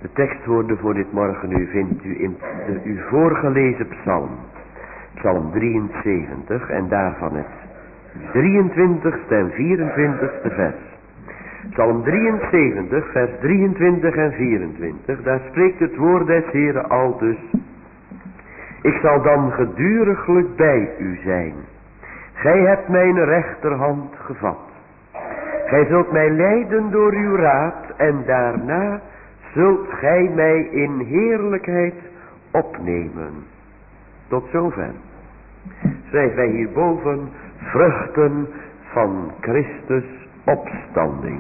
De tekstwoorden voor dit morgenuur vindt u in de u voorgelezen psalm. Psalm 73 en daarvan het 23ste en 24ste vers. Psalm 73 vers 23 en 24. Daar spreekt het woord des Heeren aldus. Ik zal dan geduriglijk bij u zijn. Gij hebt mijn rechterhand gevat. Gij zult mij leiden door uw raad en daarna zult gij mij in heerlijkheid opnemen. Tot zover. Schrijven wij hierboven vruchten van Christus opstanding.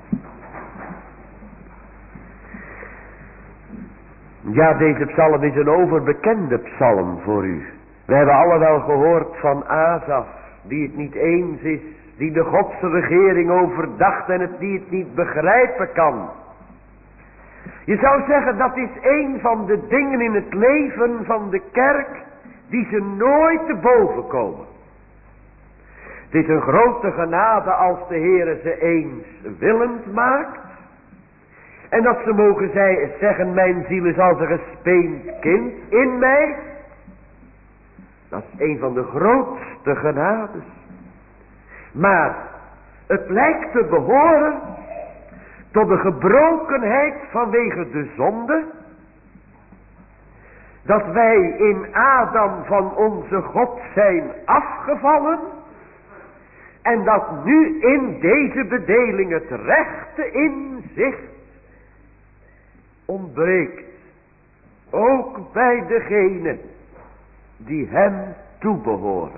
Ja, deze psalm is een overbekende psalm voor u. We hebben alle wel gehoord van Asaf, die het niet eens is, die de Godse regering overdacht en die het niet begrijpen kan. Je zou zeggen, dat is een van de dingen in het leven van de kerk die ze nooit te boven komen. Het is een grote genade als de Heere ze eens willend maakt. En dat ze mogen zeggen, mijn ziel is als een gespeend kind in mij. Dat is een van de grootste genades. Maar het lijkt te behoren tot de gebrokenheid vanwege de zonde. Dat wij in Adam van onze God zijn afgevallen. En dat nu in deze bedeling het rechte inzicht ontbreekt. Ook bij degenen die hem toebehoren.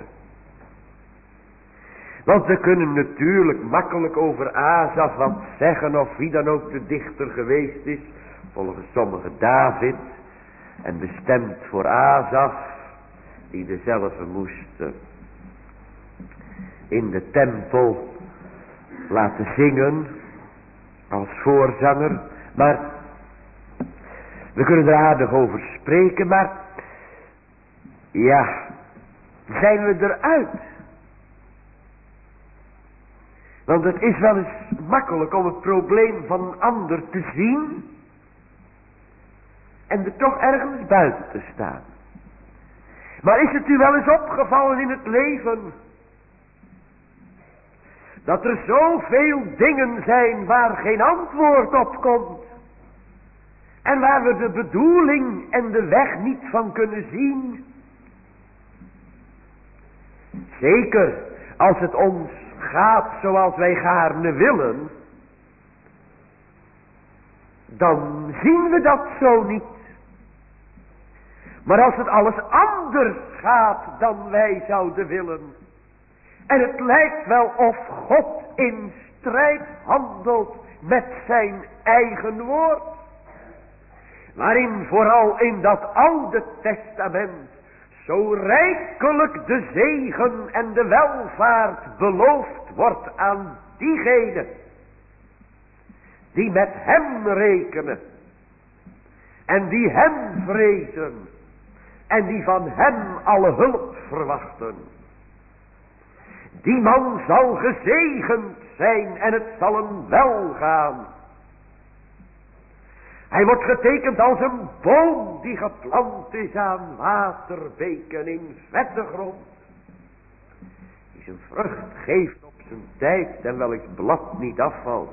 Want we kunnen natuurlijk makkelijk over Asaf wat zeggen, of wie dan ook de dichter geweest is. Volgens sommigen David. En bestemd voor Asaf, die dezelfde moest in de tempel laten zingen als voorzanger. Maar we kunnen er aardig over spreken, maar ja, zijn we eruit? Want het is wel eens makkelijk om het probleem van een ander te zien en er toch ergens buiten te staan. Maar is het u wel eens opgevallen in het leven dat er zoveel dingen zijn waar geen antwoord op komt en waar we de bedoeling en de weg niet van kunnen zien? Zeker als het ons gaat zoals wij gaarne willen, dan zien we dat zo niet. Maar als het alles anders gaat dan wij zouden willen, en het lijkt wel of God in strijd handelt met zijn eigen woord, waarin vooral in dat Oude Testament zo rijkelijk de zegen en de welvaart beloofd wordt aan diegenen die met hem rekenen en die hem vrezen en die van hem alle hulp verwachten. Die man zal gezegend zijn en het zal hem wel gaan. Hij wordt getekend als een boom die geplant is aan waterbeken in vette grond. Die zijn vrucht geeft op zijn tijd en welks blad niet afvalt.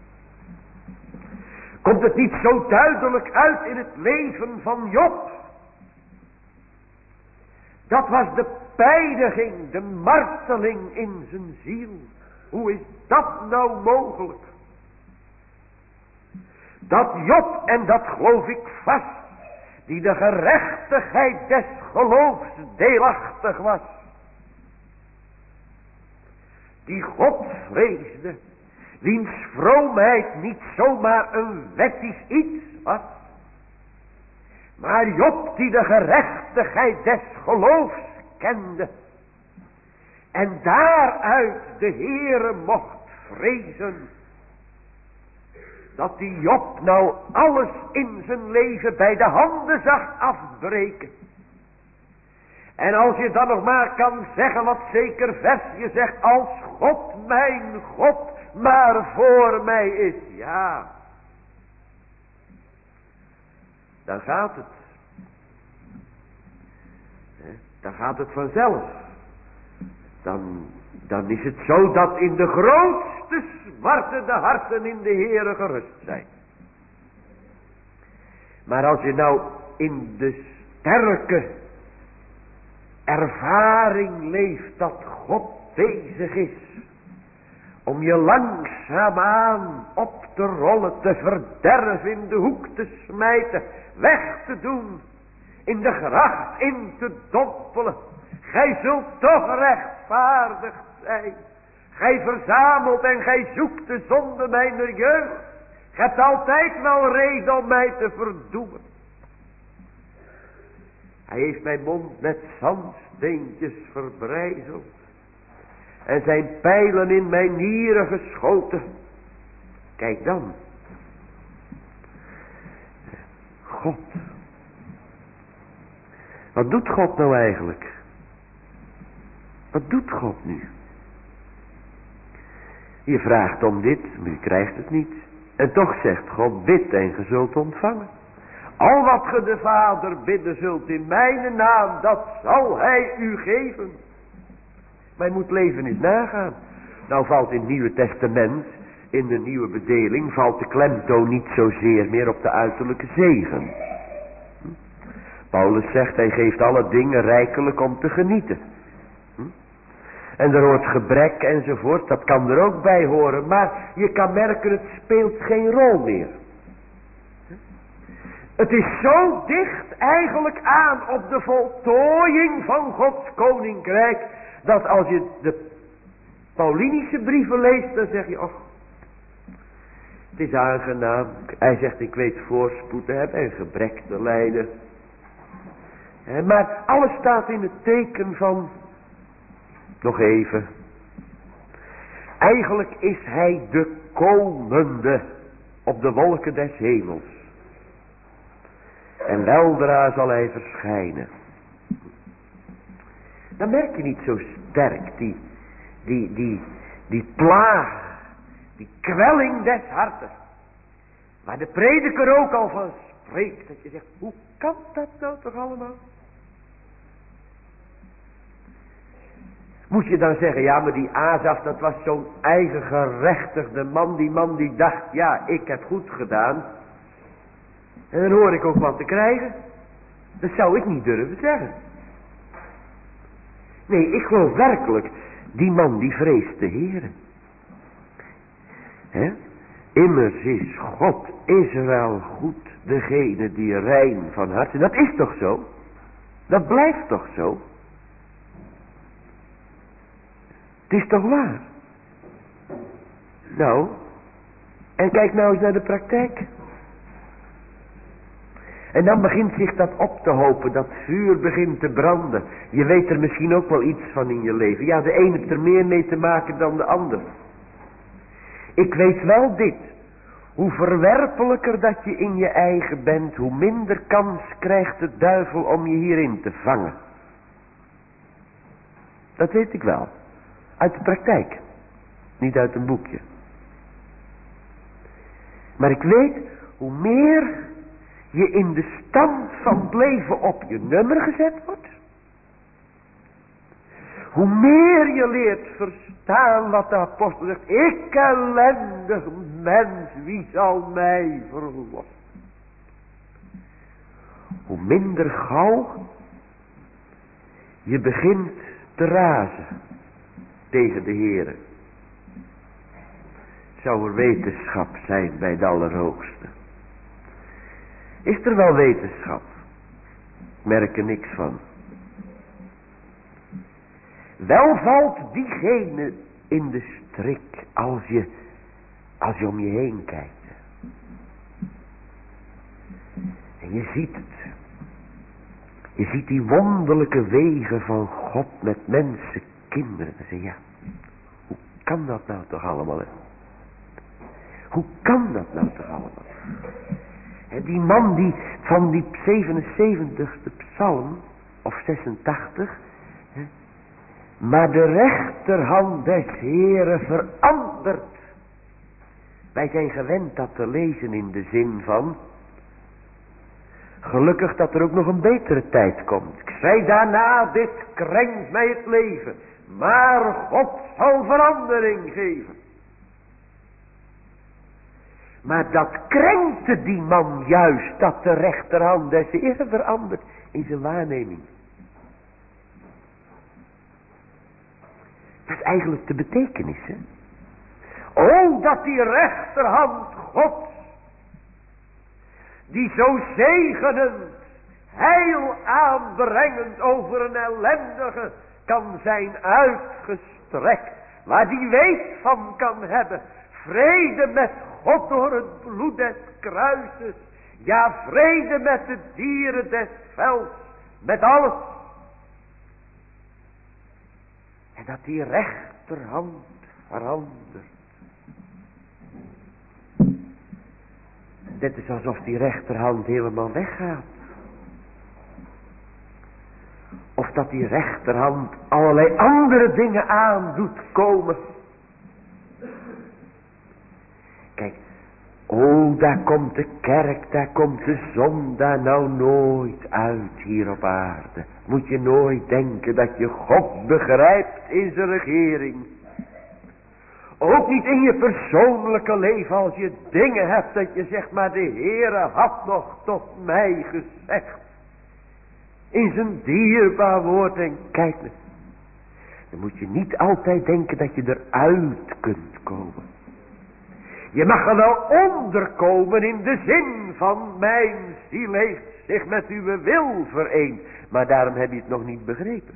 Komt het niet zo duidelijk uit in het leven van Job? Dat was de pijniging, de marteling in zijn ziel. Hoe is dat nou mogelijk? Dat Job, en dat geloof ik vast, die de gerechtigheid des geloofs deelachtig was, die God vreesde, wiens vroomheid niet zomaar een wettisch iets was, maar Job die de gerechtigheid des geloofs kende en daaruit de Heere mocht vrezen, dat die Job nou alles in zijn leven bij de handen zag afbreken. En als je dan nog maar kan zeggen wat zeker vers je zegt, als God mijn God maar voor mij is, ja. dan gaat het. Dan gaat het vanzelf. Dan is het zo dat in de grootste smarte de harten in de Heere gerust zijn. Maar als je nou in de sterke ervaring leeft dat God bezig is om je langzaamaan op te rollen, te verderven, in de hoek te smijten, weg te doen, in de gracht in te dompelen. Gij zult toch rechtvaardig zijn. Gij verzamelt en gij zoekt de zonde mijner jeugd. Gij hebt altijd wel reden om mij te verdoemen. Hij heeft mijn mond met zandsteentjes verbrijzeld en zijn pijlen in mijn nieren geschoten. Kijk dan. God. Wat doet God nou eigenlijk? Wat doet God nu? Je vraagt om dit, maar je krijgt het niet. En toch zegt God, bid en ge zult ontvangen. Al wat ge de Vader bidden zult in mijn naam, dat zal hij u geven. Maar je moet leven eens nagaan. Nou valt in het Nieuwe Testament, in de nieuwe bedeling, valt de klemtoon niet zozeer meer op de uiterlijke zegen. Paulus zegt, hij geeft alle dingen rijkelijk om te genieten. En er hoort gebrek enzovoort, dat kan er ook bij horen. Maar je kan merken, het speelt geen rol meer. Het is zo dicht eigenlijk aan op de voltooiing van Gods koninkrijk, dat als je de Paulinische brieven leest, dan zeg je, och, het is aangenaam. Hij zegt, ik weet voorspoed te hebben en gebrek te lijden. Maar alles staat in het teken van, nog even. Eigenlijk is hij de komende op de wolken des hemels. En weldra zal hij verschijnen. Dan merk je niet zo sterk die plaag, die kwelling des harten. Waar de prediker ook al van spreekt. Dat je zegt, hoe kan dat nou toch allemaal? Moet je dan zeggen, ja, maar die Asaf, dat was zo'n eigen gerechtigde man. Die man die dacht, ja, ik heb goed gedaan. En dan hoor ik ook wat te krijgen. Dat zou ik niet durven zeggen. Nee, ik geloof werkelijk, die man die vreest de Heere. Immers is God Israël goed, degene die rein van hart is. Dat is toch zo? Dat blijft toch zo? Het is toch waar? Nou, en kijk nou eens naar de praktijk. En dan begint zich dat op te hopen, dat vuur begint te branden. Je weet er misschien ook wel iets van in je leven. Ja, de ene heeft er meer mee te maken dan de ander. Ik weet wel dit. Hoe verwerpelijker dat je in je eigen bent, hoe minder kans krijgt de duivel om je hierin te vangen. Dat weet ik wel. Uit de praktijk. Niet uit een boekje. Maar ik weet, hoe meer je in de stand van het leven op je nummer gezet wordt, hoe meer je leert verstaan wat de apostel zegt. Ik ellendig mens, wie zal mij verlossen? Hoe minder gauw je begint te razen tegen de Heere. Zou er wetenschap zijn bij de Allerhoogste? Is er wel wetenschap? Ik merk er niks van. Wel valt diegene in de strik als je om je heen kijkt. En je ziet het. Je ziet die wonderlijke wegen van God met mensen, kinderen. En zeg je, ja, hoe kan dat nou toch allemaal? Hè? Hoe kan dat nou toch allemaal? En die man die van die 77ste psalm, of 86, maar de rechterhand des Heeren verandert. Wij zijn gewend dat te lezen in de zin van, Gelukkig dat er ook nog een betere tijd komt. Ik zei daarna, dit krenkt mij het leven. Maar God zal verandering geven. Maar dat krenkte die man juist, dat de rechterhand des Heren verandert in zijn waarneming. Dat is eigenlijk de betekenis, hè. Oh, dat die rechterhand God, die zo zegenend, heil aanbrengend over een ellendige kan zijn uitgestrekt. Waar die weet van kan hebben. Vrede met God door het bloed des kruises. Ja, vrede met de dieren des velds. Met alles. En dat die rechterhand verandert. Dit is alsof die rechterhand helemaal weggaat. Of dat die rechterhand allerlei andere dingen aan doet komen. Kijk, oh, daar komt de kerk, daar komt de zon daar nou nooit uit hier op aarde. Moet je nooit denken dat je God begrijpt in zijn regering. Ook niet in je persoonlijke leven als je dingen hebt dat je zegt, maar de Heere had nog tot mij gezegd. In zijn dierbaar woord en kijk me. Dan moet je niet altijd denken dat je eruit kunt komen. Je mag er wel onderkomen in de zin van mijn ziel heeft zich met uw wil vereend. Maar daarom heb je het nog niet begrepen.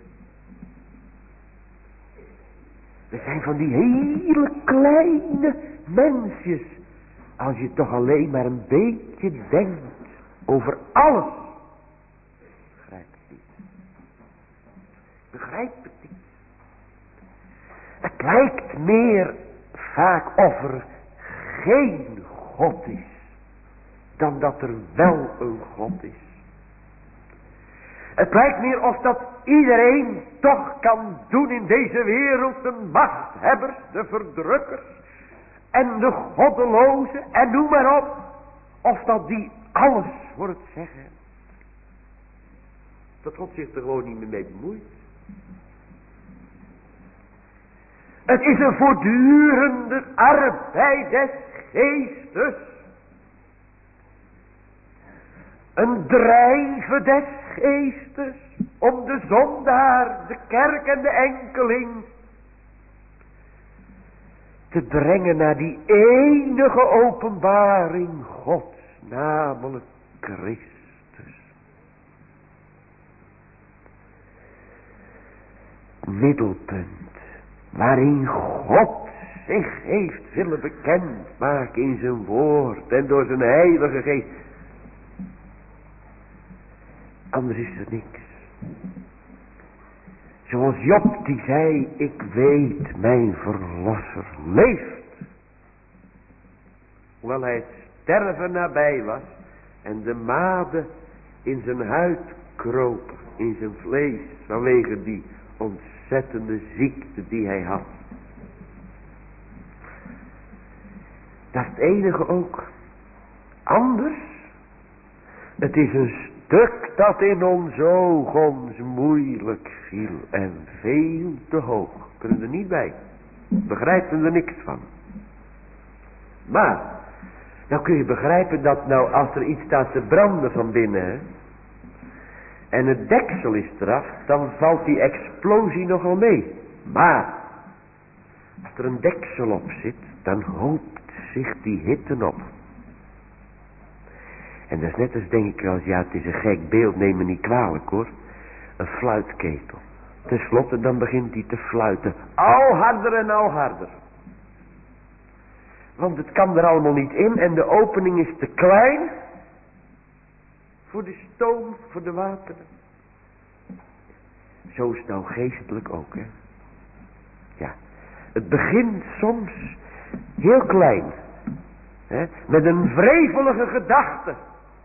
We zijn van die hele kleine mensjes. Als je toch alleen maar een beetje denkt over alles. Begrijp het niet. Begrijp het niet. Het lijkt meer vaak of er geen God is. Dan dat er wel een God is. Het lijkt meer of dat iedereen toch kan doen in deze wereld. De machthebbers, de verdrukkers en de goddelozen en noem maar op. Of dat die alles voor het zeggen hebben. Dat God zich er gewoon niet meer mee bemoeit. Het is een voortdurende arbeid des geestes. Een drijven des geestes om de zondaar, de kerk en de enkeling te brengen naar die enige openbaring Gods, namelijk Christus. Middelpunt waarin God zich heeft willen bekendmaken in zijn woord en door zijn heilige geest. Anders is er niks. Zoals Job die zei, ik weet mijn verlosser leeft. Hoewel hij het sterven nabij was en de maden in zijn huid kropen, in zijn vlees, vanwege die ontzettende ziekte die hij had. Dat is het enige ook. Anders, het is een stuk dat in ons oog ons moeilijk viel en veel te hoog. Kunnen er niet bij. Begrijpen er niks van. Maar, nou kun je begrijpen dat nou als er iets staat te branden van binnen, hè, en het deksel is eraf, dan valt die explosie nogal mee. Maar, als er een deksel op zit, dan hoopt zich die hitte op. En dat is net als, denk ik wel, ja, het is een gek beeld, neem me niet kwalijk hoor. Een fluitketel. Ten slotte dan begint hij te fluiten. Al harder en al harder. Want het kan er allemaal niet in en de opening is te klein. Voor de stoom, voor de wateren. Zo is het nou geestelijk ook, hè. Ja. Het begint soms heel klein. Hè, met een wrevelige gedachte.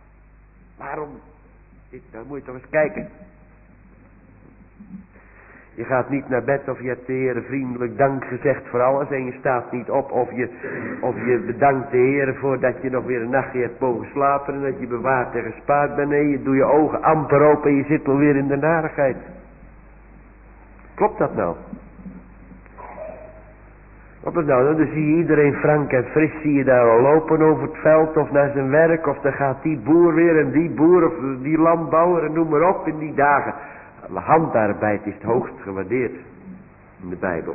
Waarom? Nou moet je toch eens kijken. Je gaat niet naar bed of je hebt de Heer vriendelijk dank gezegd voor alles. En je staat niet op of je bedankt de Heer voordat je nog weer een nachtje hebt mogen slapen. En dat je bewaard en gespaard bent. Nee, je doet je ogen amper open en je zit alweer in de narigheid. Klopt dat nou? Klopt dat nou? Dan zie je iedereen frank en fris, zie je daar al lopen over het veld of naar zijn werk. Of dan gaat die boer weer en die boer of die landbouwer en noem maar op in die dagen. Handarbeid is het hoogst gewaardeerd in de Bijbel.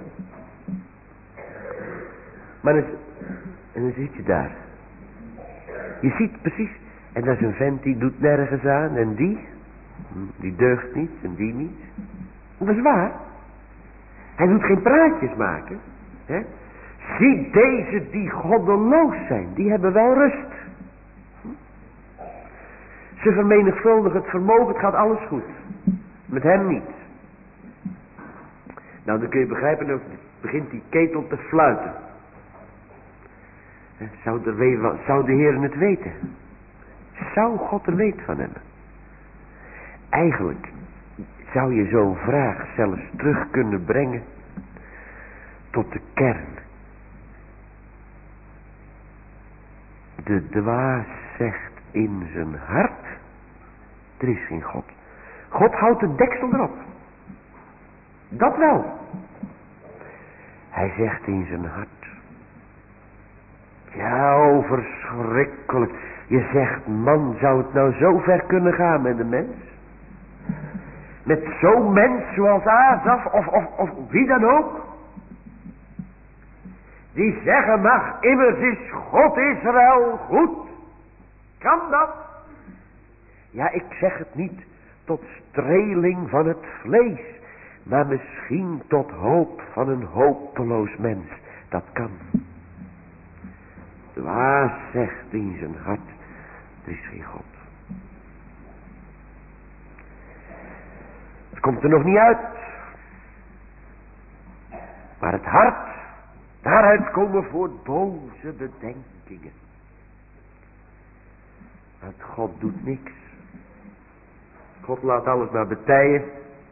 Maar en dan zit je daar. Je ziet precies. En dat is een vent die doet nergens aan. En die deugt niet en die niet. En dat is waar. Hij doet geen praatjes maken. Hè? Zie deze die goddeloos zijn. Die hebben wel rust. Ze vermenigvuldigen het vermogen. Het gaat alles goed. Met hem niet. Nou, dan kun je begrijpen, dan begint die ketel te fluiten. Zou de Heer het weten? Zou God er weet van hebben? Eigenlijk zou je zo'n vraag zelfs terug kunnen brengen tot de kern. De dwaas zegt in zijn hart, er is geen God. God houdt de deksel erop. Dat wel. Hij zegt in zijn hart. Ja, verschrikkelijk. Je zegt, man, zou het nou zo ver kunnen gaan met de mens? Met zo'n mens zoals Asaf of wie dan ook? Die zeggen mag, immers is God Israël goed. Kan dat? Ja, ik zeg het niet tot streling van het vlees, maar misschien tot hoop van een hopeloos mens. Dat kan. De dwaas zegt in zijn hart, er is geen God. Het komt er nog niet uit. Maar het hart, daaruit komen voort boze bedenkingen. Want God doet niks. God laat alles maar betijen.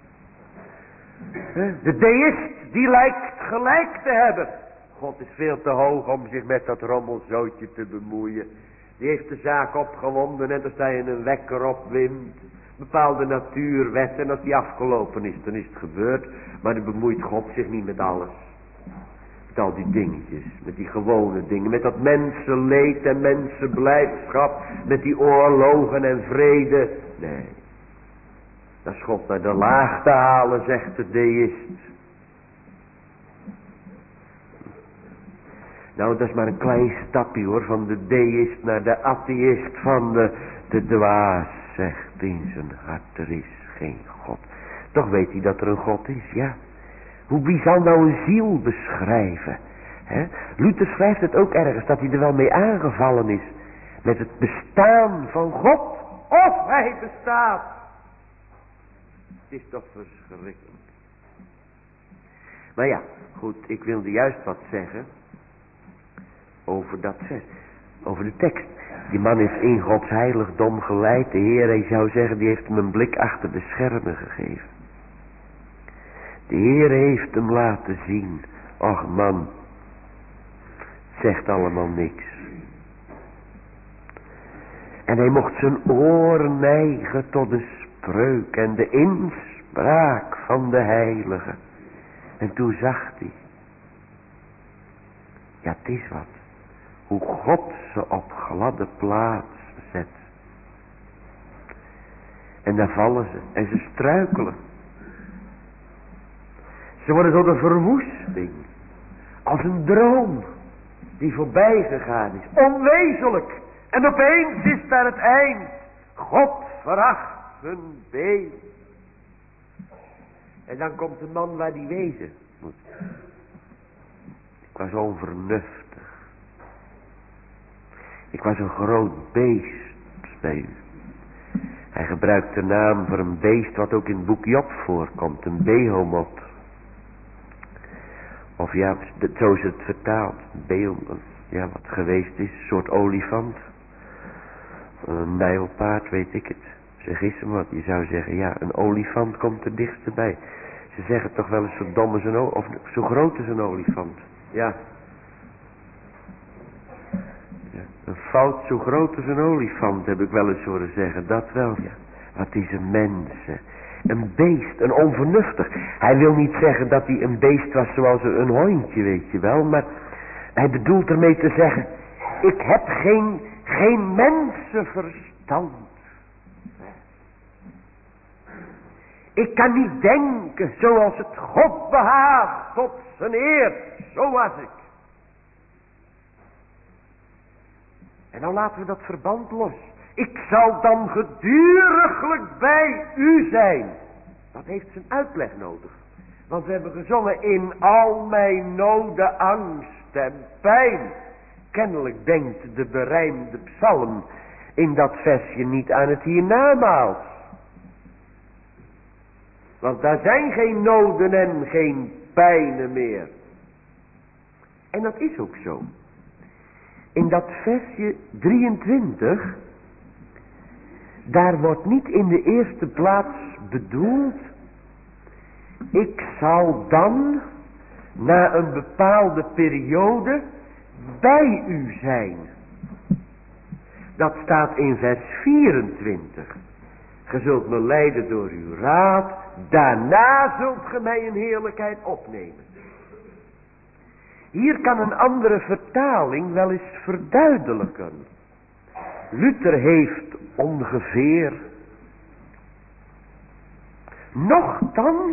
De deïst, die lijkt gelijk te hebben. God is veel te hoog om zich met dat rommelzootje te bemoeien. Die heeft de zaak opgewonden, net als hij een wekker opwint. Bepaalde natuurwetten, en als die afgelopen is, dan is het gebeurd. Maar dan bemoeit God zich niet met alles. Met al die dingetjes, met die gewone dingen. Met dat mensenleed en mensenblijdschap. Met die oorlogen en vrede. Nee. Dat is God naar de laag te halen, zegt de deïst. Nou, dat is maar een klein stapje hoor, van de deïst naar de atheïst, van de dwaas, zegt in zijn hart, er is geen God. Toch weet hij dat er een God is, ja. Wie zal nou een ziel beschrijven? Hè? Luther schrijft het ook ergens, dat hij er wel mee aangevallen is. Met het bestaan van God, of hij bestaat. Het is toch verschrikkelijk. Maar ja, goed, ik wilde juist wat zeggen over dat vers, over de tekst. Die man is in Gods heiligdom geleid. De Heer, hij zou zeggen, die heeft hem een blik achter de schermen gegeven. De Heer heeft hem laten zien. Och man, het zegt allemaal niks. En hij mocht zijn oren neigen tot de spreuk en de inspraak van de heilige. En toen zag hij. Ja, het is wat. Hoe God ze op gladde plaats zet. En daar vallen ze. En ze struikelen. Ze worden tot een verwoesting. Als een droom. Die voorbij gegaan is. Onwezenlijk. En opeens is daar het eind. God veracht hun been. En dan komt de man waar die wezen moet. Ik was onvernuftig. Ik was een groot beest bij u. Hij gebruikt de naam voor een beest wat ook in het boek Job voorkomt. Een behomot. Of ja, zo is het vertaald. Ja, wat geweest is. Een soort olifant. Een nijlpaard, weet ik het. Zeg eens wat. Je zou zeggen, ja, een olifant komt er dichtst bij. Ze zeggen toch wel eens zo dom als of zo groot als een olifant. Ja. Ja. Een fout zo groot als een olifant heb ik wel eens horen zeggen. Dat wel, ja. Wat is een mens, hè? Een beest, een onvernuftig. Hij wil niet zeggen dat hij een beest was zoals een hondje, weet je wel. Maar hij bedoelt ermee te zeggen, ik heb geen mensenverstand. Ik kan niet denken zoals het God behaagt tot zijn eer. Zo was ik. En nou laten we dat verband los. Ik zal dan geduriglijk bij u zijn. Dat heeft zijn uitleg nodig. Want we hebben gezongen in al mijn noden, angst en pijn. Kennelijk denkt de berijmde psalm in dat versje niet aan het hiernamaals. Want daar zijn geen noden en geen pijnen meer. En dat is ook zo. In dat versje 23, daar wordt niet in de eerste plaats bedoeld, ik zal dan na een bepaalde periode bij u zijn. Dat staat in vers 24. Ge zult me leiden door uw raad, daarna zult ge mij in heerlijkheid opnemen. Hier kan een andere vertaling wel eens verduidelijken. Luther heeft ongeveer, nochtans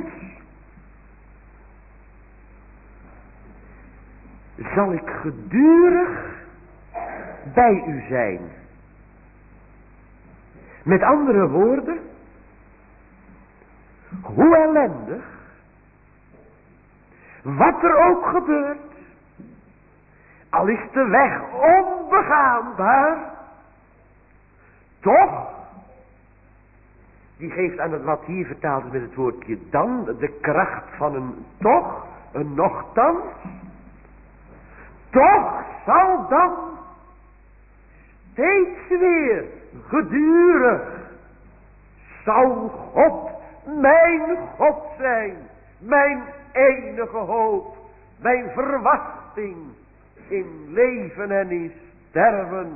zal ik gedurig bij u zijn. Met andere woorden, hoe ellendig, wat er ook gebeurt, al is de weg onbegaanbaar, toch, die geeft aan het wat hier vertaald is met het woordje dan, de kracht van een toch, een nochtans, toch zal dan steeds weer gedurig zal God mijn God zijn, mijn enige hoop, mijn verwachting in leven en in sterven,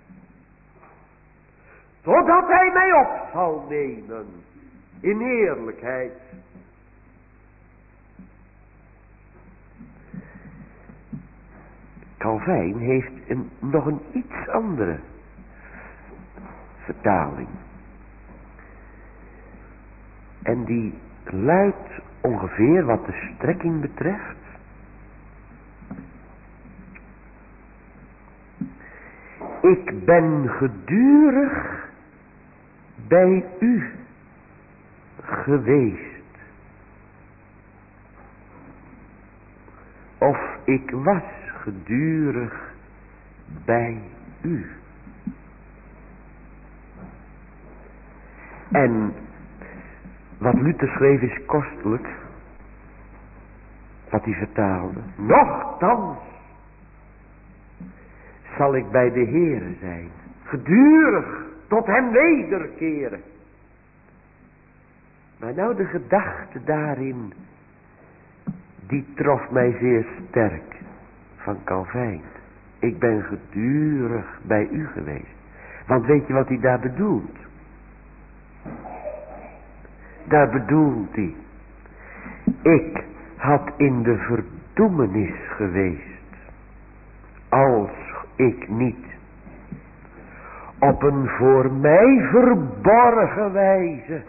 totdat hij mij op zal nemen in heerlijkheid. Calvijn heeft nog een iets andere vertaling. En die luidt ongeveer wat de strekking betreft. Ik ben gedurig bij u geweest. Of ik was gedurig bij u. En wat Luther schreef is kostelijk. Wat hij vertaalde. Nochtans zal ik bij de Heere zijn. Gedurig tot hem wederkeren. Maar nou de gedachte daarin, die trof mij zeer sterk van Calvijn. Ik ben gedurig bij u geweest. Want weet je wat hij daar bedoelt? Daar bedoelt hij. Ik had in de verdoemenis geweest. Als ik niet op een voor mij verborgen wijze,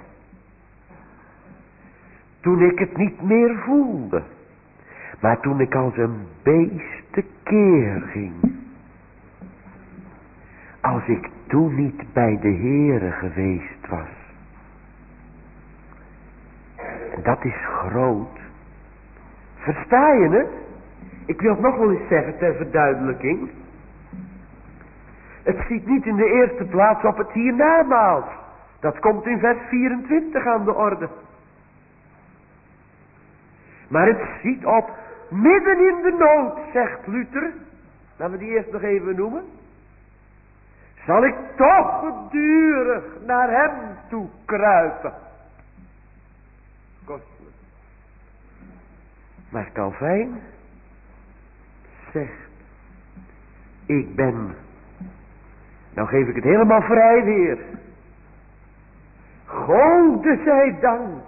toen ik het niet meer voelde, maar toen ik als een beest tekeer ging, als ik toen niet bij de Heere geweest was. Dat is groot. Versta je het? Ik wil het nog wel eens zeggen ter verduidelijking. Het ziet niet in de eerste plaats op het hiernamaals. Dat komt in vers 24 aan de orde. Maar het ziet op midden in de nood, zegt Luther. Laten we die eerst nog even noemen. Zal ik toch gedurig naar hem toe kruipen. Kostelijk. Maar Calvijn zegt, ik ben, nou geef ik het helemaal vrij weer. Gode zij dank,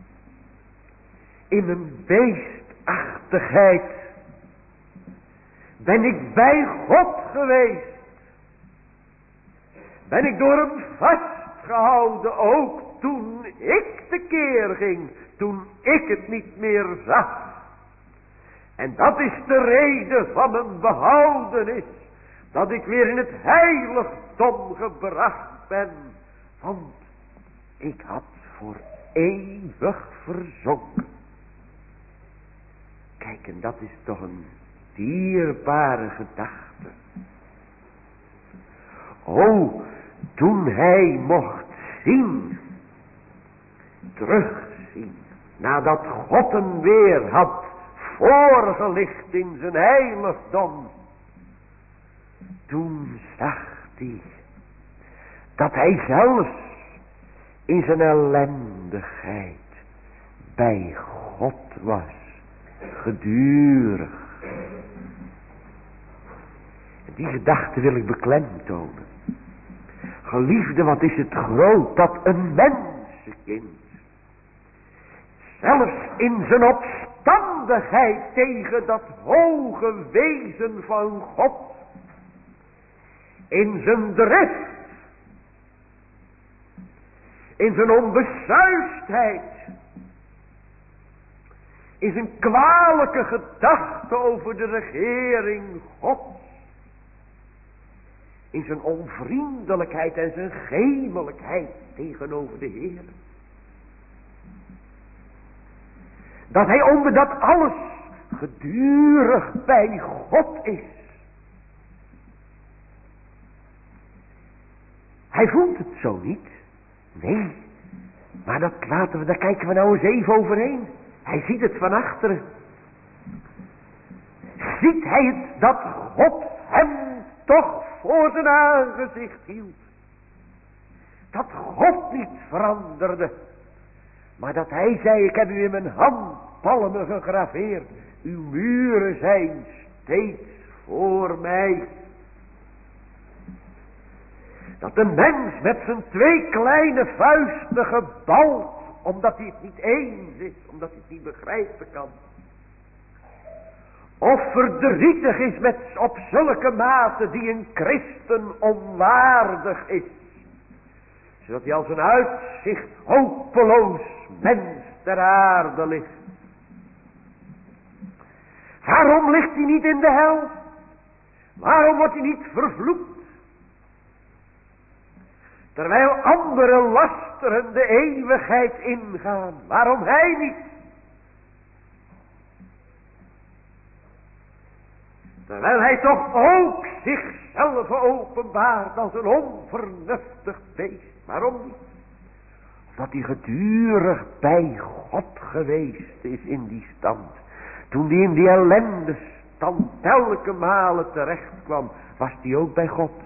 in mijn beestachtigheid ben ik bij God geweest. Ben ik door hem vastgehouden, ook toen ik tekeer ging, toen ik het niet meer zag. En dat is de reden van mijn behoudenis, dat ik weer in het heiligdom gebracht ben. Want ik had voor eeuwig verzonken. Kijk, en dat is toch een dierbare gedachte. O, toen hij mocht zien, terugzien, nadat God hem weer had voorgelicht in zijn heiligdom, toen zag hij dat hij zelfs in zijn ellendigheid bij God was, gedurig. En die gedachte wil ik beklemtonen. Geliefde, wat is het groot dat een mensenkind zelfs in zijn opstandigheid tegen dat hoge wezen van God, in zijn drift, in zijn onbesuisdheid, in zijn kwalijke gedachte over de regering Gods, in zijn onvriendelijkheid en zijn gemelijkheid tegenover de Heer, dat hij onder dat alles gedurig bij God is. Hij voelt het zo niet. Nee, maar daar kijken we nou eens even overheen. Hij ziet het van achteren. Ziet hij het dat God hem toch voor zijn aangezicht hield. Dat God niet veranderde. Maar dat hij zei, ik heb u in mijn handpalmen gegraveerd. Uw muren zijn steeds voor mij. Dat de mens met zijn twee kleine vuisten gebald, omdat hij het niet eens is, omdat hij het niet begrijpen kan. Of verdrietig is met op zulke mate die een christen onwaardig is. Zodat hij als een uitzicht hopeloos mens ter aarde ligt. Waarom ligt hij niet in de hel? Waarom wordt hij niet vervloekt? Terwijl anderen lasteren de eeuwigheid ingaan. Waarom hij niet? Terwijl hij toch ook zichzelf openbaart als een onvernuftig beest. Waarom niet? Omdat hij gedurig bij God geweest is in die stand. Toen hij in die ellende stand telke malen terecht kwam, was hij ook bij God.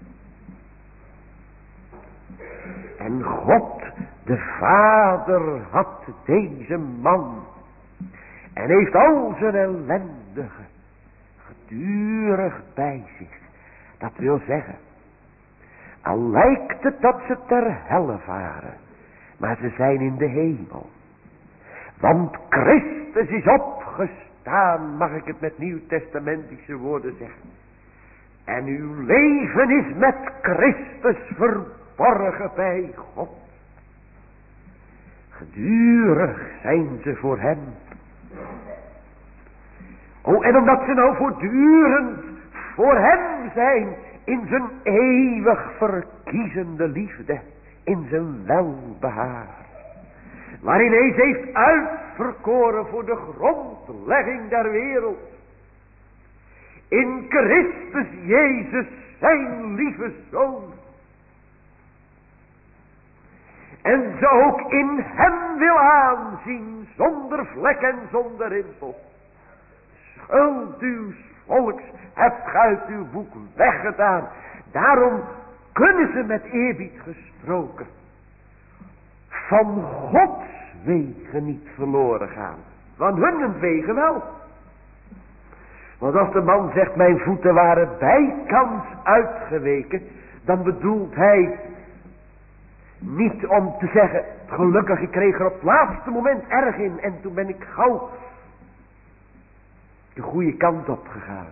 En God, de Vader, had deze man. En heeft al zijn ellendige gedurig bij zich. Dat wil zeggen, al lijkt het dat ze ter helle varen, maar ze zijn in de hemel. Want Christus is opgestaan, mag ik het met nieuwtestamentische woorden zeggen. En uw leven is met Christus verborgen bij God. Gedurig zijn ze voor hem. Oh, en omdat ze nou voortdurend voor hem zijn, in zijn eeuwig verkiezende liefde, in zijn welbehaar, waarin hij ze heeft uitverkoren voor de grondlegging der wereld, in Christus Jezus, zijn lieve Zoon, en ze ook in hem wil aanzien, zonder vlek en zonder rimpel. Schuld uws volks hebt ge uit uw boek weggedaan. Daarom kunnen ze met eerbied gesproken van Gods wegen niet verloren gaan. Van hunnentwege wel. Want als de man zegt mijn voeten waren bijkans uitgeweken, dan bedoelt hij niet om te zeggen gelukkig ik kreeg er op het laatste moment erg in en toen ben ik gauw de goede kant op gegaan.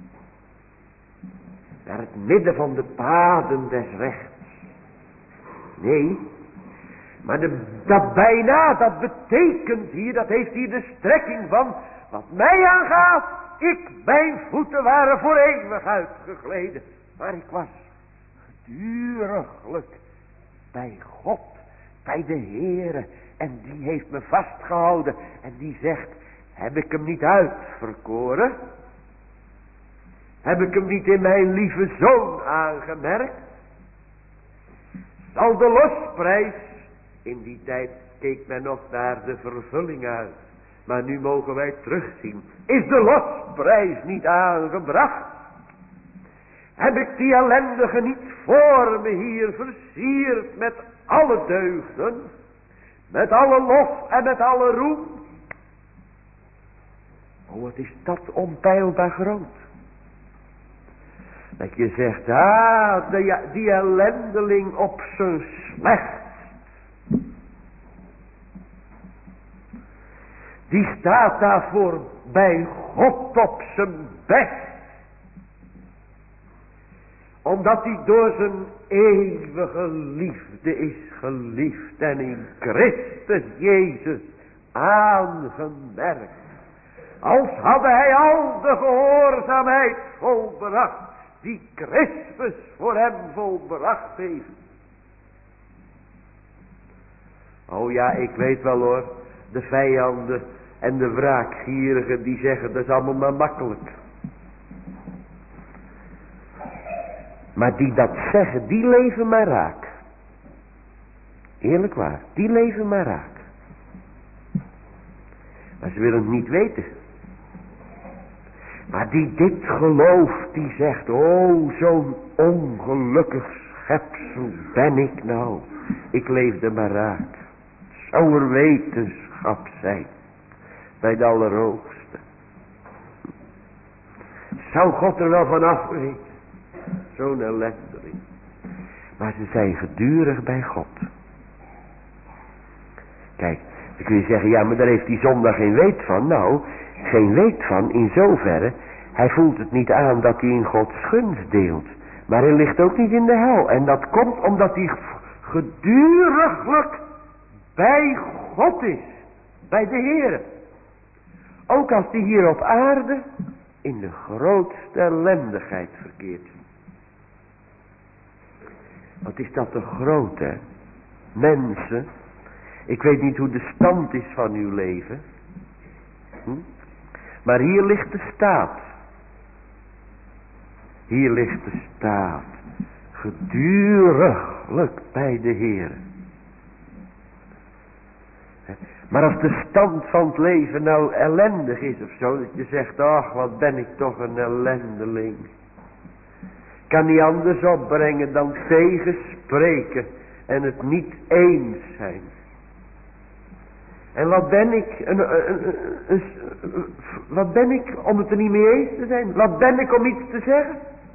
Naar het midden van de paden des rechts. Nee, maar dat bijna, dat betekent hier, dat heeft hier de strekking van, wat mij aangaat, mijn voeten waren voor eeuwig uitgegleden. Maar ik was geduriglijk bij God, bij de Heere. En die heeft me vastgehouden. En die zegt, heb ik hem niet uitverkoren? Heb ik hem niet in mijn lieve zoon aangemerkt? Zal de losprijs, in die tijd keek men nog naar de vervulling uit. Maar nu mogen wij terugzien. Is de losprijs niet aangebracht? Heb ik die ellendige niet voor me hier versierd met alle deugden? Met alle lof en met alle roem? Oh, wat is dat onpeilbaar groot. Dat je zegt, die ellendeling op zijn slecht. Die staat daarvoor bij God op zijn best. Omdat hij door zijn eeuwige liefde is geliefd en in Christus Jezus aangemerkt. Als hadde hij al de gehoorzaamheid volbracht die Christus voor hem volbracht heeft. Oh ja, ik weet wel hoor, de vijanden en de wraakgierigen die zeggen dat is allemaal maar makkelijk. Maar die dat zeggen, die leven maar raak. Eerlijk waar, die leven maar raak. Maar ze willen het niet weten. Maar die dit gelooft, die zegt, oh zo'n ongelukkig schepsel ben ik nou. Ik leefde maar raak. Zou er wetenschap zijn bij de Allerhoogste. Zou God er wel van afweten. Zo'n ellendeling. Maar ze zijn gedurig bij God. Kijk, dan kun je zeggen, ja maar daar heeft die zondaar geen weet van. Nou, geen weet van in zoverre. Hij voelt het niet aan dat hij in Gods gunst deelt. Maar hij ligt ook niet in de hel. En dat komt omdat hij geduriglijk bij God is. Bij de Heere. Ook als hij hier op aarde in de grootste ellendigheid verkeert. Wat is dat te groot, hè? Mensen, ik weet niet hoe de stand is van uw leven. Maar hier ligt de staat. Hier ligt de staat. Geduriglijk bij de Heer. Maar als de stand van het leven nou ellendig is of zo, dat je zegt, ach wat ben ik toch een ellendeling. Kan niet anders opbrengen dan tegenspreken en het niet eens zijn. En wat ben ik? Wat ben ik om het er niet mee eens te zijn? Wat ben ik om iets te zeggen?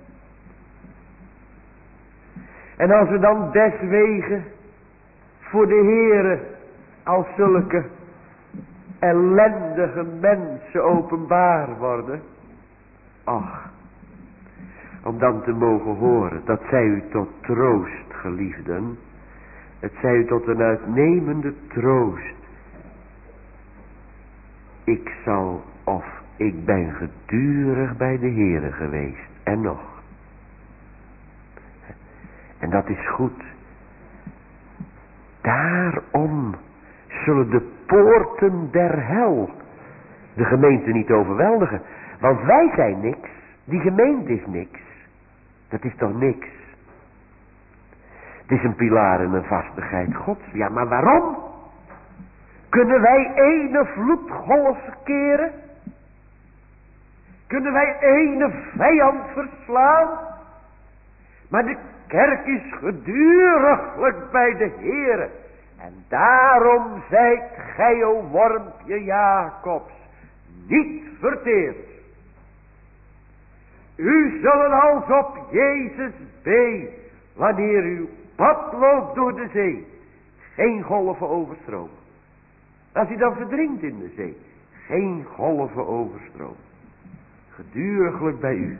En als we dan deswege voor de Heere als zulke ellendige mensen openbaar worden. Ach, om dan te mogen horen, dat zij u tot troost, geliefden. Het zij u tot een uitnemende troost. Ik ben gedurig bij de Heere geweest. En nog. En dat is goed. Daarom zullen de poorten der hel de gemeente niet overweldigen. Want wij zijn niks. Die gemeente is niks. Dat is toch niks. Het is een pilaar en een vastigheid Gods. Ja, maar waarom? Kunnen wij ene vloedgolf keren? Kunnen wij ene vijand verslaan? Maar de kerk is geduriglijk bij de Heere. En daarom zijt gij, o wormpje Jacobs, niet verteerd. U zullen als op Jezus bee, wanneer u pad loopt door de zee, geen golven overstromen. Als u dan verdrinkt in de zee, geen golven overstromen. Geduriglijk bij u.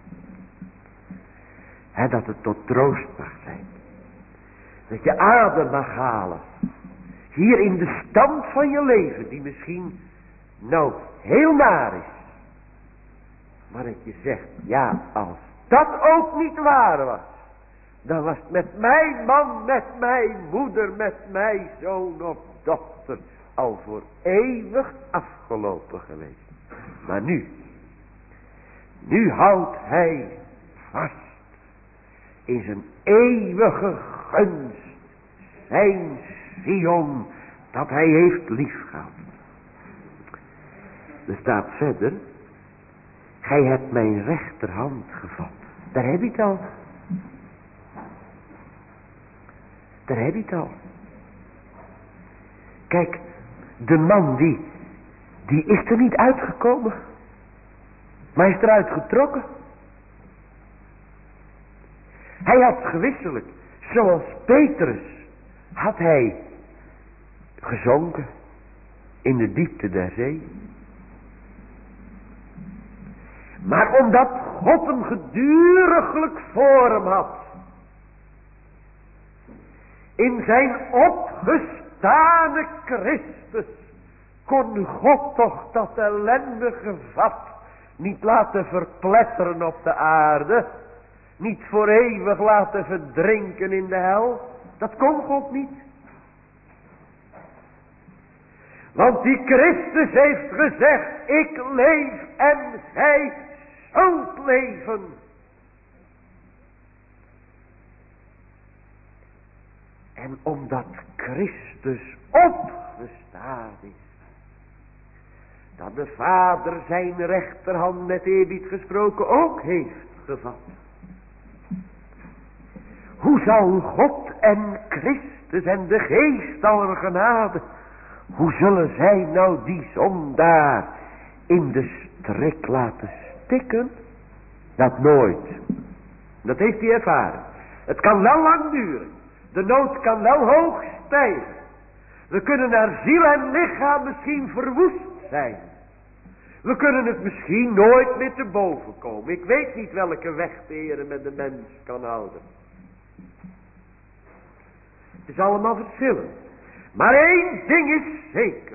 En dat het tot troost mag zijn. Dat je adem mag halen. Hier in de stand van je leven, die misschien nou heel naar is. Maar dat je zegt, ja, als dat ook niet waar was, dan was het met mijn man, met mijn moeder, met mijn zoon of dochter al voor eeuwig afgelopen geweest. Maar nu houdt hij vast in zijn eeuwige gunst, zijn Sion, dat hij heeft liefgehad. Er staat verder, gij hebt mijn rechterhand gevat. Daar heb je het al. Daar heb je het al. Kijk, de man die is er niet uitgekomen. Maar hij is eruit getrokken. Hij had gewisselijk, zoals Petrus, had hij gezonken in de diepte der zee. Maar omdat God hem geduriglijk voor hem had, in zijn opgestane Christus, kon God toch dat ellendige vat niet laten verpletteren op de aarde, niet voor eeuwig laten verdrinken in de hel. Dat kon God niet. Want die Christus heeft gezegd, ik leef en gij zult leven. En omdat Christus opgestaan is, dat de Vader zijn rechterhand met eerbied gesproken ook heeft gevat. Hoe zal God en Christus en de Geest aller genade, hoe zullen zij nou die zondaar in de strik laten stikken? Dat nooit. Dat heeft hij ervaren. Het kan wel lang duren. De nood kan wel hoog stijgen. We kunnen naar ziel en lichaam misschien verwoest zijn. We kunnen het misschien nooit meer te boven komen. Ik weet niet welke weg de Heer met de mens kan houden. Het is allemaal verschillend. Maar één ding is zeker.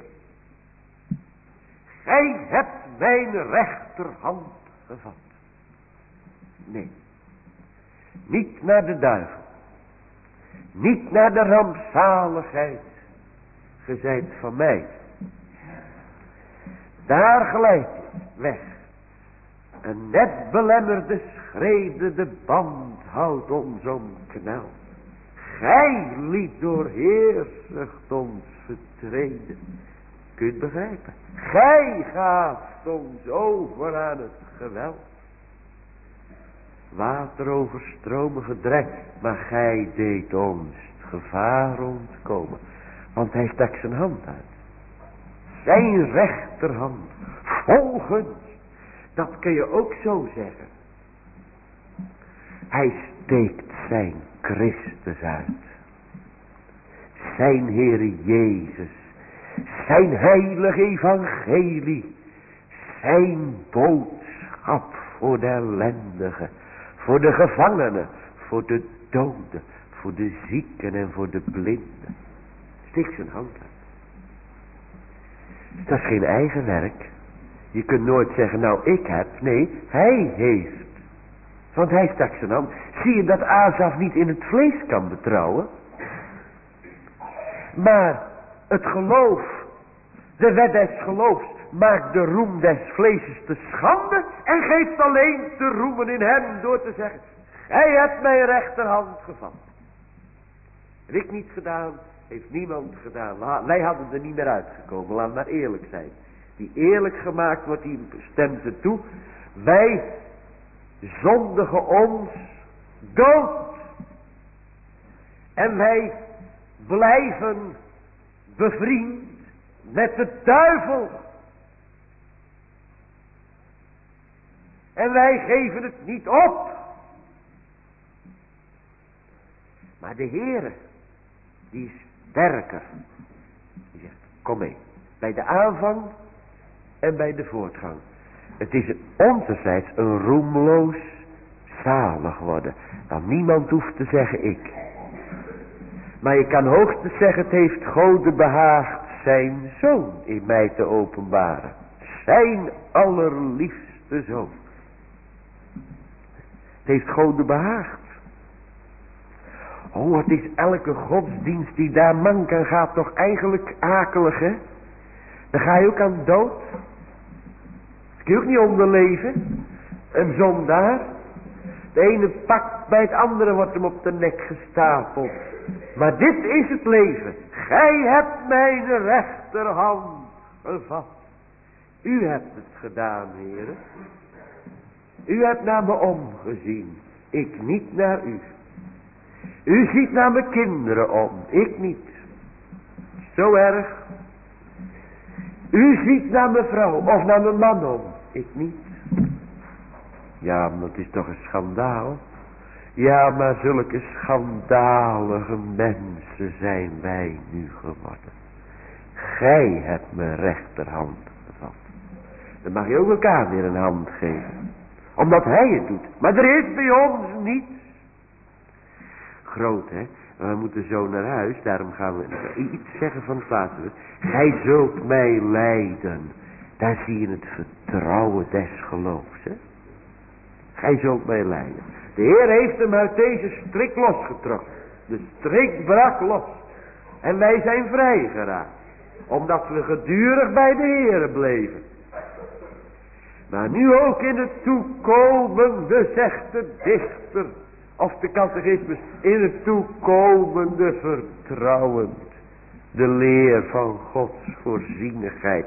Gij hebt mijn rechterhand gevat. Nee. Niet naar de duivel. Niet naar de rampzaligheid. Ge zijt van mij. Daar glijdt weg. Een net belemmerde schrede de band houdt ons omkneld. Gij liet door heerzucht ons vertreden. Kunt begrijpen. Gij gaaft ons over aan het geweld. Water overstromen gedreigd. Maar gij deed ons het gevaar ontkomen. Want hij stak zijn hand uit. Zijn rechterhand. Vol gunst. Dat kun je ook zo zeggen. Hij steekt zijn Christus uit. Zijn Heere Jezus. Zijn heilig evangelie. Zijn boodschap voor de ellendigen. Voor de gevangenen. Voor de doden. Voor de zieken en voor de blinden. Steekt zijn hand uit. Dat is geen eigen werk. Je kunt nooit zeggen, nou ik heb. Nee, hij heeft. Want hij stak zijn hand. Zie je dat Asaf niet in het vlees kan betrouwen? Maar het geloof, de wet des geloofs, maakt de roem des vleeses te schande. En geeft alleen te roemen in hem door te zeggen, gij hebt mijn rechterhand gevat. Heb ik niet gedaan, heeft niemand gedaan. Wij hadden er niet meer uitgekomen, laat maar eerlijk zijn. Die eerlijk gemaakt wordt, die stemt er toe. Wij zondigen ons dood. En wij blijven bevriend met de duivel. En wij geven het niet op. Maar de Heere, die is sterker. Die zegt, kom mee. Bij de aanvang en bij de voortgang. Het is onzerzijds een roemloos zalig worden. Dan niemand hoeft te zeggen ik. Maar je kan hoogstens zeggen, het heeft God behaagd zijn zoon in mij te openbaren. Zijn allerliefste zoon. Het heeft God behaagd. Oh, het is elke godsdienst die daar mank aan gaat toch eigenlijk akelig, hè? Dan ga je ook aan dood. Dat kun je ook niet onderleven. Een zondaar. De ene pakt bij het andere wordt hem op de nek gestapeld. Maar dit is het leven. Gij hebt mijn rechterhand gevat. U hebt het gedaan, heren. U hebt naar me omgezien. Ik niet naar u. U ziet naar mijn kinderen om. Ik niet. Zo erg. U ziet naar mijn vrouw of naar mijn man om. Ik niet. Ja, maar het is toch een schandaal. Ja, maar zulke schandalige mensen zijn wij nu geworden. Gij hebt mijn rechterhand gevat. Dan mag je ook elkaar weer een hand geven. Omdat hij het doet. Maar er is bij ons niets. Groot, hè. We moeten zo naar huis. Daarom gaan we iets zeggen van het laatste. Gij zult mij leiden. Daar zie je het vertrouwen des geloofs, hè. Gij zult mij leiden. De Heer heeft hem uit deze strik losgetrokken. De strik brak los. En wij zijn vrijgeraakt. Omdat we gedurig bij de Heer bleven. Maar nu ook in het toekomende, zegt de dichter. Of de catechismus. In het toekomende vertrouwend. De leer van Gods voorzienigheid.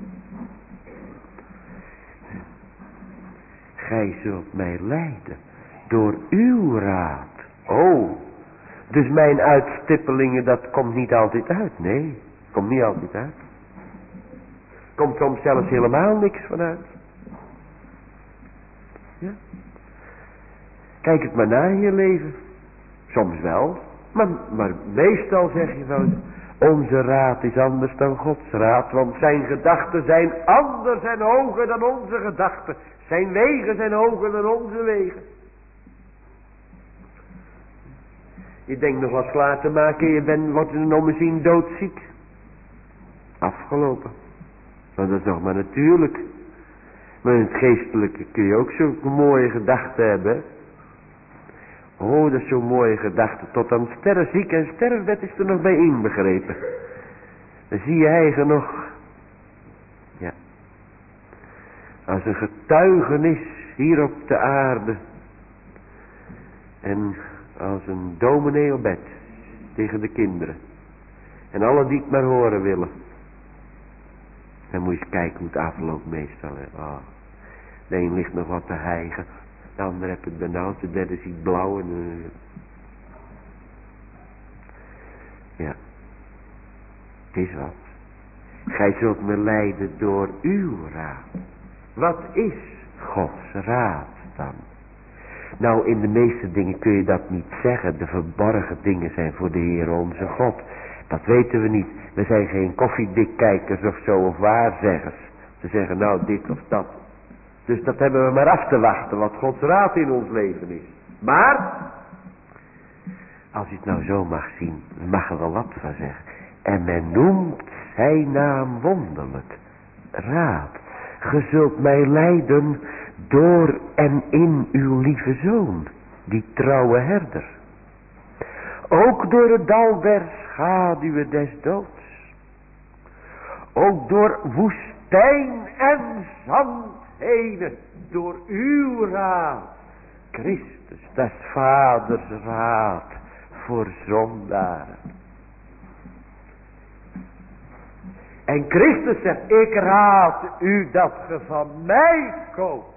Gij zult mij leiden. Door uw raad. Oh. Dus mijn uitstippelingen, dat komt niet altijd uit. Nee. Komt niet altijd uit. Komt soms zelfs helemaal niks vanuit. Ja. Kijk het maar na in je leven. Soms wel. Maar meestal zeg je wel. Onze raad is anders dan Gods raad. Want zijn gedachten zijn anders en hoger dan onze gedachten. Zijn wegen zijn hoger dan onze wegen. Je denkt nog wat klaar te maken. Je wordt in een ommezien doodziek. Afgelopen. Maar dat is nog maar natuurlijk. Maar in het geestelijke kun je ook zo'n mooie gedachten hebben. Oh, dat is zo'n mooie gedachte. Tot aan sterrenziek en sterfbed is er nog bij inbegrepen. Dan zie je eigen nog. Ja. Als een getuigenis hier op de aarde. En als een dominee op bed. Tegen de kinderen. En alle die het maar horen willen. Dan moet je eens kijken hoe het afloopt meestal. Oh. De een ligt nog wat te hijgen. De ander heeft het benauwd. De derde ziet blauw. En, ja. Het is wat. Gij zult me leiden door uw raad. Wat is Gods raad dan? Nou, in de meeste dingen kun je dat niet zeggen. De verborgen dingen zijn voor de Heer onze God. Dat weten we niet. We zijn geen koffiedikkijkers of zo of waarzeggers. Ze zeggen nou dit of dat. Dus dat hebben we maar af te wachten wat Gods raad in ons leven is. Maar, als je het nou zo mag zien, we mag er wel wat van zeggen. En men noemt zijn naam wonderlijk. Raad. Ge zult mij leiden door en in uw lieve zoon, die trouwe herder. Ook door het dal der schaduwen des doods. Ook door woestijn en zand heen, door uw raad. Christus, des vaders raad voor zondaren. En Christus zegt, ik raad u dat ge van mij koopt.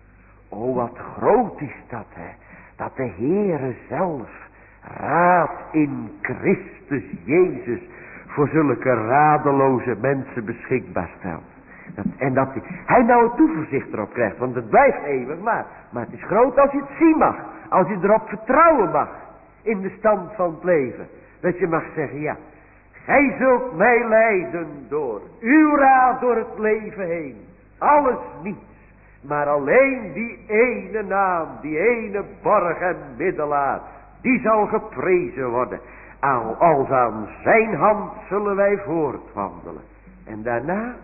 O, wat groot is dat, hè. Dat de Heere zelf raadt in Christus Jezus voor zulke radeloze mensen beschikbaar stelt. En dat hij nou een toeverzicht erop krijgt, want het blijft eeuwig waar. Maar het is groot als je het zien mag, als je erop vertrouwen mag in de stand van het leven. Dat je mag zeggen, ja, gij zult mij leiden door uw raad door het leven heen. Alles niets, maar alleen die ene naam, die ene borg en middelaar, die zal geprezen worden. Als aan zijn hand zullen wij voortwandelen. En daarna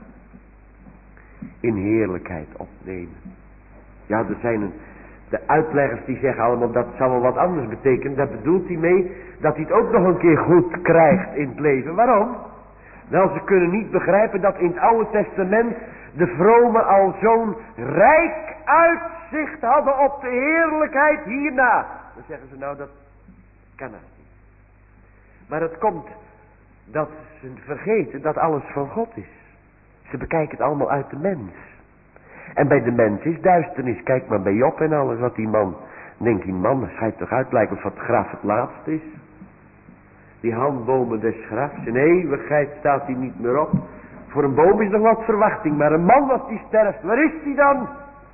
in heerlijkheid opnemen. Ja, er zijn de uitleggers die zeggen allemaal dat zal wel wat anders betekenen. Daar bedoelt hij mee dat hij het ook nog een keer goed krijgt in het leven. Waarom? Wel, ze kunnen niet begrijpen dat in het Oude Testament de vromen al zo'n rijk uitzicht hadden op de heerlijkheid hierna. Dan zeggen ze nou, dat kan het niet. Maar het komt dat ze vergeten dat alles van God is. Ze bekijken het allemaal uit de mens. En bij de mens is duisternis. Kijk maar bij Job en alles wat die man. Denkt die man, dat schijnt toch uit lijkt of het graf het laatste is. Die handbomen des grafs. In eeuwigheid staat hij niet meer op. Voor een boom is nog wat verwachting. Maar een man als die sterft, waar is die dan?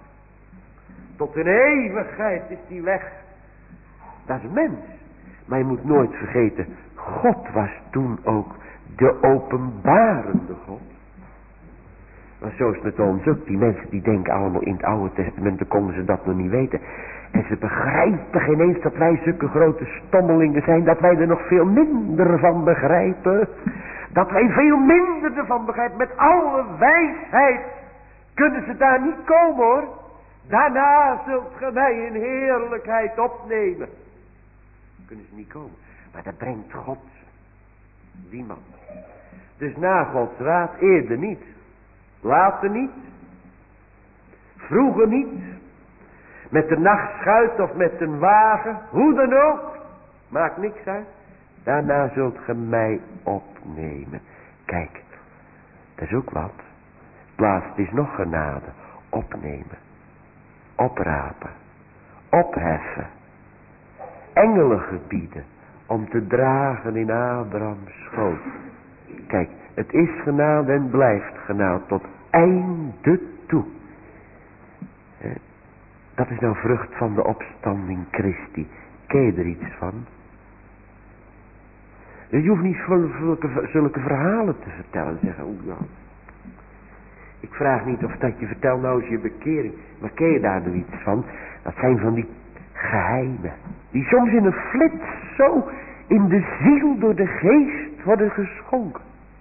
Tot in eeuwigheid is die weg. Dat is een mens. Maar je moet nooit vergeten. God was toen ook de openbarende God. Maar zo is het met ons ook. Die mensen die denken allemaal in het Oude Testament, dan konden ze dat nog niet weten. En ze begrijpen geen eens dat wij zulke grote stommelingen zijn. Dat wij er nog veel minder van begrijpen. Dat wij veel minder ervan begrijpen. Met alle wijsheid kunnen ze daar niet komen hoor. Daarna zult ge mij in heerlijkheid opnemen. Kunnen ze niet komen. Maar dat brengt God die man. Dus na Gods raad eerder niet. Later niet. Vroeger niet. Met de nachtschuit of met een wagen. Hoe dan ook. Maakt niks uit. Daarna zult ge mij opnemen. Kijk. Dat is ook wat. Het laatste is nog genade. Opnemen. Oprapen. Opheffen. Engelen gebieden. Om te dragen in Abrahams schoot. Kijk. Het is genade en blijft genade tot einde toe. Dat is nou vrucht van de opstanding Christi. Ken je er iets van? Dus je hoeft niet zulke verhalen te vertellen. Zeggen, oh ja. Ik vraag niet of dat je vertelt nou eens je bekering. Maar ken je daar nou iets van? Dat zijn van die geheimen. Die soms in een flits zo in de ziel door de geest worden geschonken.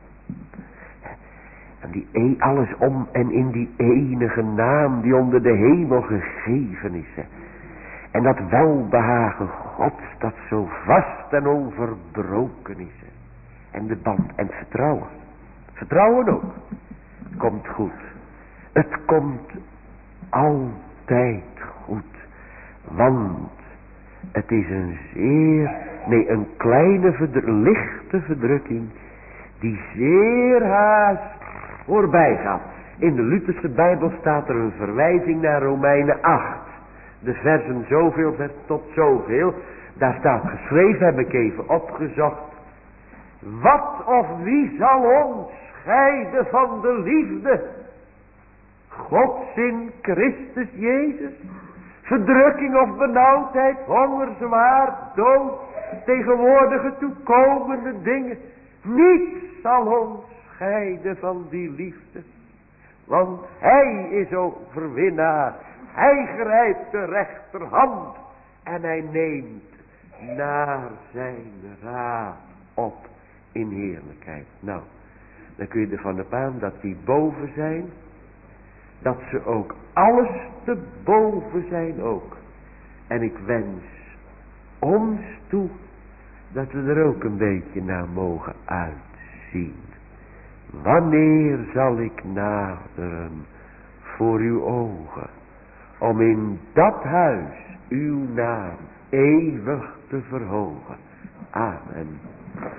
En die alles om en in die enige naam die onder de hemel gegeven is. En dat welbehagen Gods dat zo vast en onverbroken is. En de band en het vertrouwen. Vertrouwen ook. Het komt goed. Het komt altijd goed. Want het is een kleine lichte verdrukking die zeer haast voorbij gaat. In de Lutherse Bijbel staat er een verwijzing naar Romeinen 8. De versen zoveel tot zoveel. Daar staat geschreven, heb ik even opgezocht. Wat of wie zal ons scheiden van de liefde Gods in Christus Jezus? Verdrukking of benauwdheid, honger, zwaar, dood, tegenwoordige toekomende dingen. Niets zal ons scheiden van die liefde. Want hij is overwinnaar. Hij grijpt de rechterhand. En hij neemt naar zijn raad op in heerlijkheid. Nou, dan kun je ervan op aan dat die boven zijn. Dat ze ook alles te boven zijn ook. En ik wens ons toe dat we er ook een beetje naar mogen uitzien. Wanneer zal ik naderen voor uw ogen, om in dat huis uw naam eeuwig te verhogen. Amen.